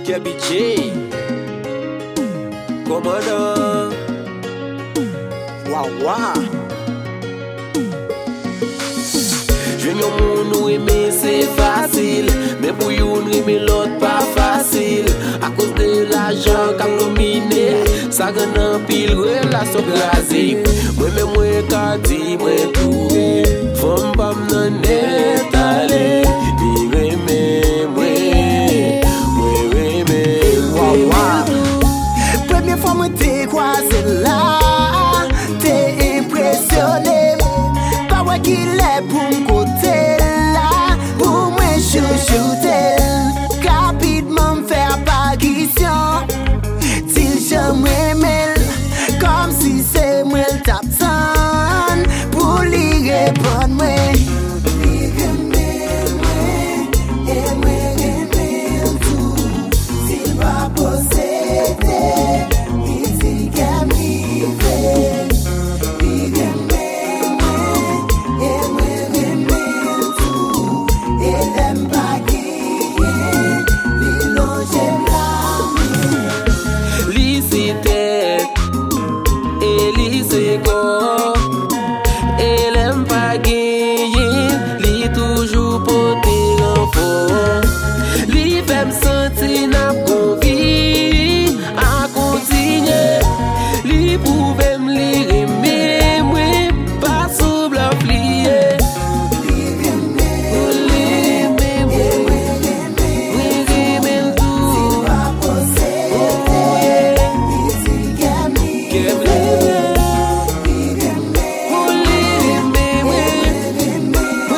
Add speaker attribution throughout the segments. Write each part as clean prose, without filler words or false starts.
Speaker 1: Kebby J, commandant. Wawa. Jwen yon moun nou eme se fasil, men pou yon reme lot pa fasil. A cause de l'argent kap domine, sa gen an pil relasyon krasi. Mwen ka di mwen touwe, fom pam nan net ale. Li reme mwen reme wawa.
Speaker 2: Première fois mwen te croisé la, te impressionné. Pa wè ki lè pou m'kote la, pou mwen chouchoute. Rapidement m'fè apparition, til jam remel, kom si se mwen tap tan, pou li repon mwen. Li remel mwen, e mwen remel tou, til pa posete, li di kem li ve. Li remel mwen, e mwen remel tou, e lem pa genyen, li longe la mwen.
Speaker 1: Li si tet, e li se kor, e lem pa genyen, li toujou pote renfor. Li fem senti nap konvi, a kontinye. Li pouvem li reme mwen, pa sou blan pliye.
Speaker 2: Li remel mwen, e mwen remel tou, til pa posete, li di kem li ve. Li remel mwen,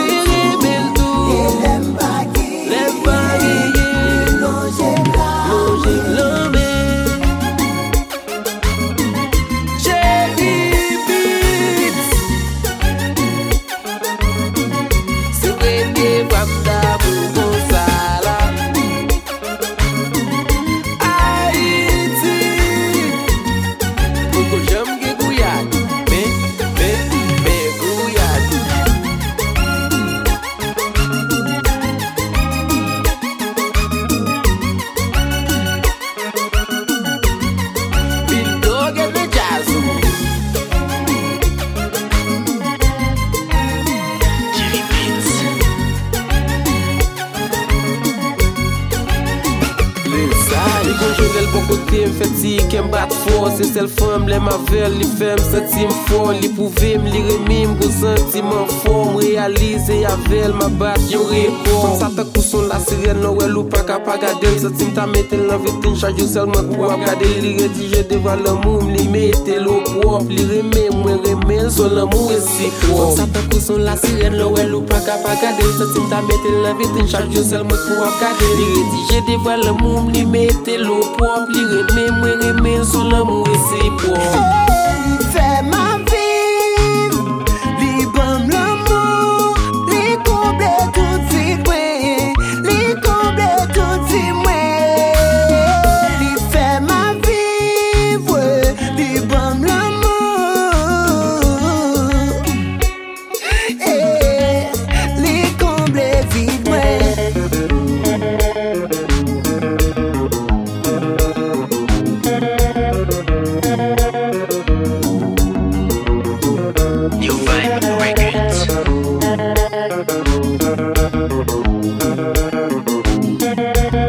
Speaker 2: e lem pa genyen, li longe la mwen.
Speaker 1: Côté m'feti kem bat fort, c'est celle femme les mavel, li fem senti fort, li pouve li reme go sentiment fort, réaliser avec ma bat yo record. Ça ta son la sirène no elle ou pas capable garder, senti ta mettre dans vitrine charge seulement pour regarder, li rédiger devant l'amour, li mettre l'eau propre, li reme moi reme son l'amour réciproque. Ça ta son la sirène no elle ou pas capable garder, senti ta mettre dans vitrine charge seulement pour regarder, li rédiger devant l'amour, li mettre l'eau propre, li reme son l'amour réciproque.
Speaker 2: Fè ma viv, li bam l'amour, li komble tout si mwen, li komble tout si mwen. Li fè ma viv, li bam l'amour, li komble vide mwen.
Speaker 3: New Vibe Records.